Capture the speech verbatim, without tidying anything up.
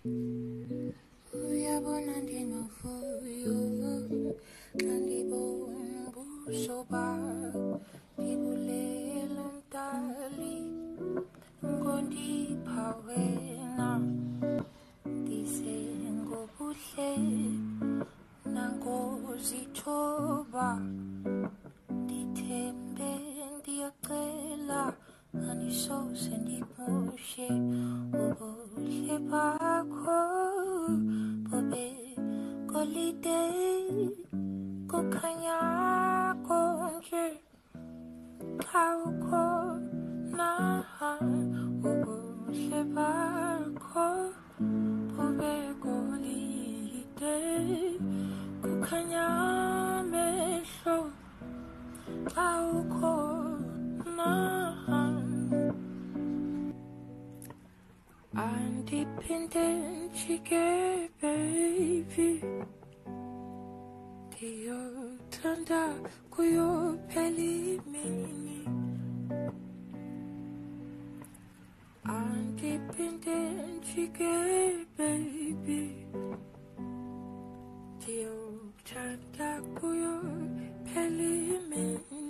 uyabona ndinovuyo xa ndibona ubuso bakho ndibulela mdali ngondipha wena ndisengobuhle nangozithoba ndithembe ndiyacela andisose ndibushe ubuhle bakho bobe golide kukhanya konje xa ukhona ubuhle bakho bobe golide kukhanya mehlo xa ukhona andiphinde njike baby ndiyothanda kuyophela imini andiphinde njike baby ndiyothanda kuyophela imini